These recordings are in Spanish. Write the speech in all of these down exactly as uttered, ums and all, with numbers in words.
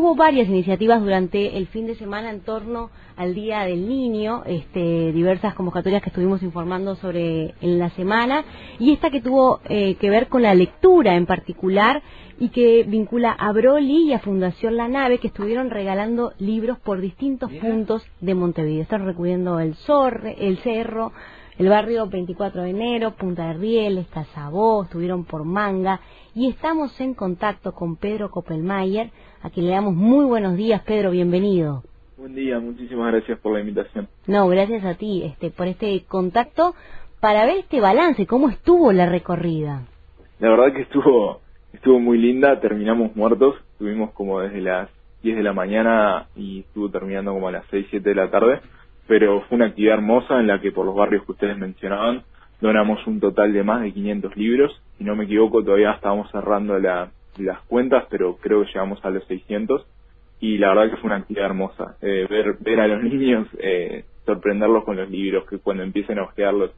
hubo varias iniciativas durante el fin de semana en torno al Día del Niño, este, diversas convocatorias que estuvimos informando sobre en la semana, y esta que tuvo eh, que ver con la lectura en particular y que vincula a Broly y a Fundación La Nave, que estuvieron regalando libros por distintos Mira. puntos de Montevideo. Están recorriendo el Zorre, el Cerro, el barrio veinticuatro de enero, Punta de Rieles, Casabó, estuvieron por Manga, y estamos en contacto con Pedro Koppelmayer, a quien le damos muy buenos días. Pedro, bienvenido. Buen día, muchísimas gracias por la invitación. No, gracias a ti este, por este contacto para ver este balance, cómo estuvo la recorrida. La verdad que estuvo estuvo muy linda, terminamos muertos, estuvimos como desde las diez de la mañana y estuvo terminando como a las seis, siete de la tarde, pero fue una actividad hermosa en la que por los barrios que ustedes mencionaban donamos un total de más de quinientos libros. Si no me equivoco, todavía estábamos cerrando la, las cuentas, pero creo que llegamos a los seiscientos, y la verdad que fue una actividad hermosa, eh, ver ver a los niños, eh, sorprenderlos con los libros, que cuando empiecen a hojearlos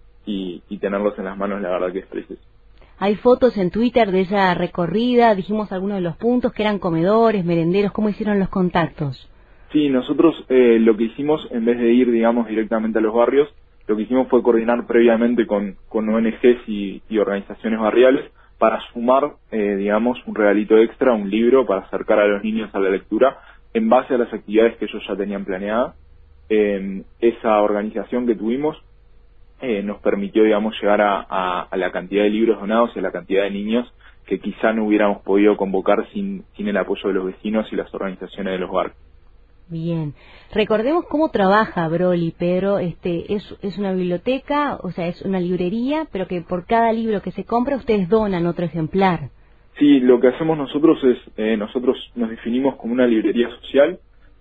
y, y tenerlos en las manos, la verdad que es precioso. Hay fotos en Twitter de esa recorrida, dijimos algunos de los puntos, que eran comedores, merenderos. ¿Cómo hicieron los contactos? Sí, nosotros eh, lo que hicimos, en vez de ir, digamos, directamente a los barrios, lo que hicimos fue coordinar previamente con, con O N Ges y, y organizaciones barriales para sumar, eh, digamos, un regalito extra, un libro para acercar a los niños a la lectura en base a las actividades que ellos ya tenían planeadas. Eh, esa organización que tuvimos eh, nos permitió, digamos, llegar a, a, a la cantidad de libros donados y a la cantidad de niños que quizá no hubiéramos podido convocar sin, sin el apoyo de los vecinos y las organizaciones de los barrios. Bien, recordemos cómo trabaja Broly, Pedro. Este es, es una biblioteca, o sea, es una librería, pero que por cada libro que se compra ustedes donan otro ejemplar. Sí, lo que hacemos nosotros es, eh, nosotros nos definimos como una librería social,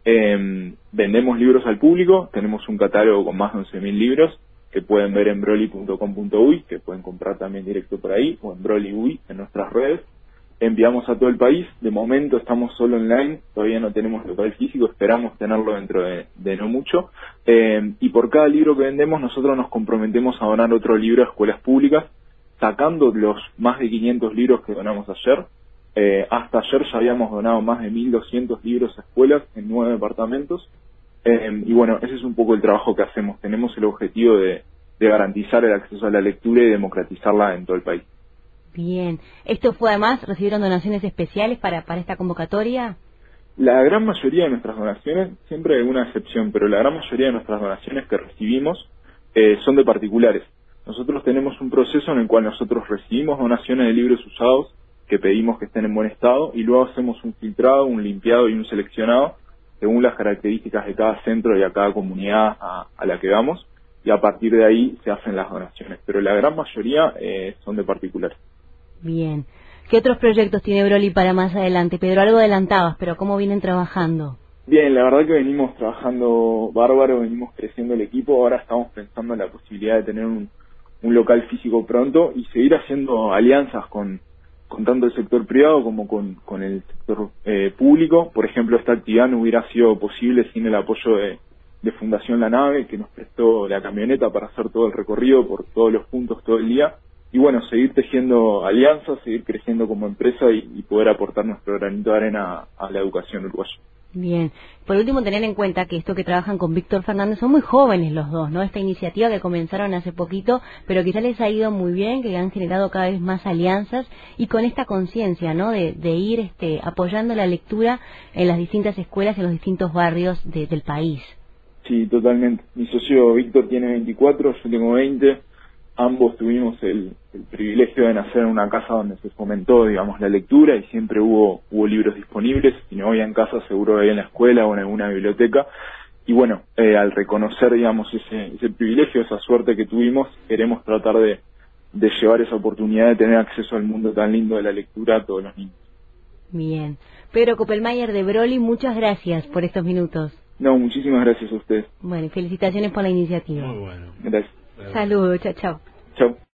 eh, vendemos libros al público, tenemos un catálogo con más de once mil libros que pueden ver en broly punto com punto uy, que pueden comprar también directo por ahí, o en Broly punto uy en nuestras redes. Enviamos a todo el país. De momento estamos solo online, todavía no tenemos local físico, esperamos tenerlo dentro de, de no mucho, eh, y por cada libro que vendemos nosotros nos comprometemos a donar otro libro a escuelas públicas, sacando los más de quinientos libros que donamos ayer. Eh, hasta ayer ya habíamos donado más de mil doscientos libros a escuelas en nueve departamentos, eh, y bueno, ese es un poco el trabajo que hacemos. Tenemos el objetivo de, de garantizar el acceso a la lectura y democratizarla en todo el país. Bien. ¿Esto fue además, recibieron donaciones especiales para, para esta convocatoria? La gran mayoría de nuestras donaciones, siempre hay una excepción, pero la gran mayoría de nuestras donaciones que recibimos eh, son de particulares. Nosotros tenemos un proceso en el cual nosotros recibimos donaciones de libros usados que pedimos que estén en buen estado, y luego hacemos un filtrado, un limpiado y un seleccionado según las características de cada centro y a cada comunidad a, a la que vamos, y a partir de ahí se hacen las donaciones, pero la gran mayoría eh, son de particulares. Bien. ¿Qué otros proyectos tiene Broly para más adelante, Pedro? Algo adelantabas, pero ¿cómo vienen trabajando? Bien, la verdad que venimos trabajando bárbaro, venimos creciendo el equipo. Ahora estamos pensando en la posibilidad de tener un, un local físico pronto y seguir haciendo alianzas con, con tanto el sector privado como con, con el sector eh, público. Por ejemplo, esta actividad no hubiera sido posible sin el apoyo de, de Fundación La Nave, que nos prestó la camioneta para hacer todo el recorrido por todos los puntos todo el día. Y bueno, seguir tejiendo alianzas, seguir creciendo como empresa y, y poder aportar nuestro granito de arena a, a la educación uruguaya. Bien. Por último, tener en cuenta que esto que trabajan con Víctor Fernández son muy jóvenes los dos, ¿no? Esta iniciativa que comenzaron hace poquito, pero que ya les ha ido muy bien, que han generado cada vez más alianzas y con esta conciencia, ¿no? De, de ir este, apoyando la lectura en las distintas escuelas, en los distintos barrios de, del país. Sí, totalmente. Mi socio Víctor tiene veinticuatro, yo tengo veinte. Ambos tuvimos el, el privilegio de nacer en una casa donde se fomentó, digamos, la lectura y siempre hubo hubo libros disponibles. Si no había en casa, seguro había en la escuela o en alguna biblioteca. Y bueno, eh, al reconocer, digamos, ese, ese privilegio, esa suerte que tuvimos, queremos tratar de, de llevar esa oportunidad de tener acceso al mundo tan lindo de la lectura a todos los niños. Bien. Pedro Koppelmayer de Broly, muchas gracias por estos minutos. No, muchísimas gracias a ustedes. Bueno, y felicitaciones por la iniciativa. Muy bueno. Gracias. Saludos, chao, chao. Chao.